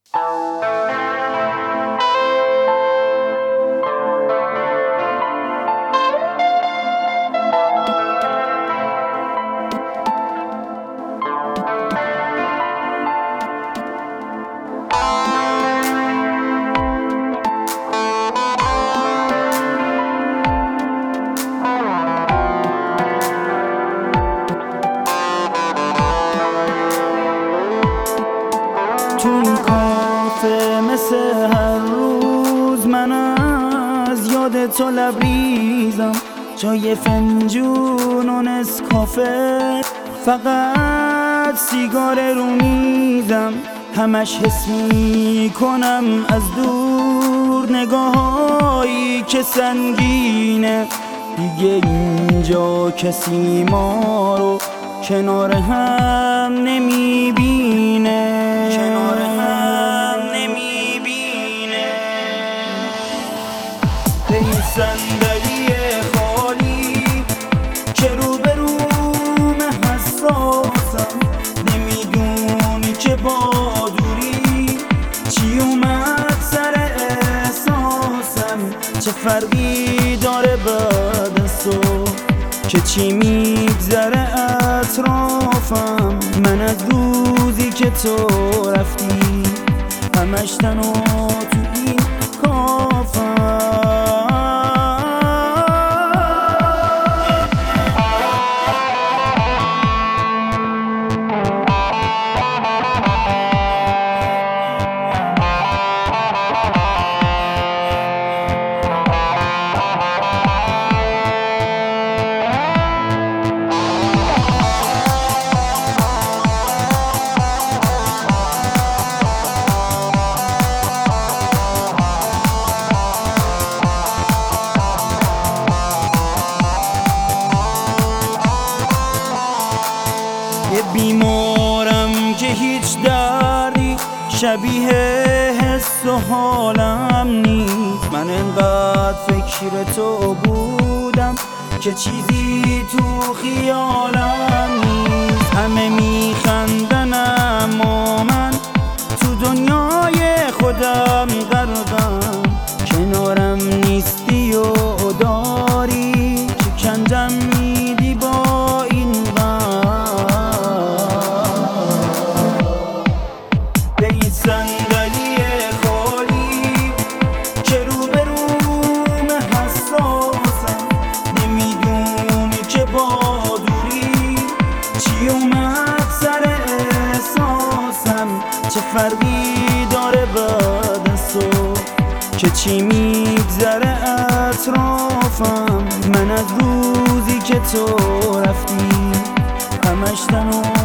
تو این کافه مثل هر روز من از یاد تو لبریزم، جای فنجون و نسکافه فقط سیگار رو میزم. همش حس میکنم از دور نگاهایی که سنگینه، دیگه اینجا کسی ما رو کنار هم نمیبینه. به این صندلی خالی که روبروم حساسم، نمیدونی که با دوری چی اومد سر احساسم. چه فرقی داره بعد از تو که چی میگذره اطرافم. من از روزی که تو رفتی همش تنها تو این کافم. یه بیمارم که هیچ دردی شبیه حس و حالم نیست. من انقدر فکر تو بودم که چیزی تو خیالم نیست. همه میخندن اما من تو دنیای خودم غرقم. کنارم نیستی و داری که کندم میدی با این صندلی خالی که روبروم حساسم. نمیدونی که با دوری چی اومد سر احساسم. چه فرقی داره بعد از تو که چی میگذره اطرافم. من از روزی که تو رفتی همش تنها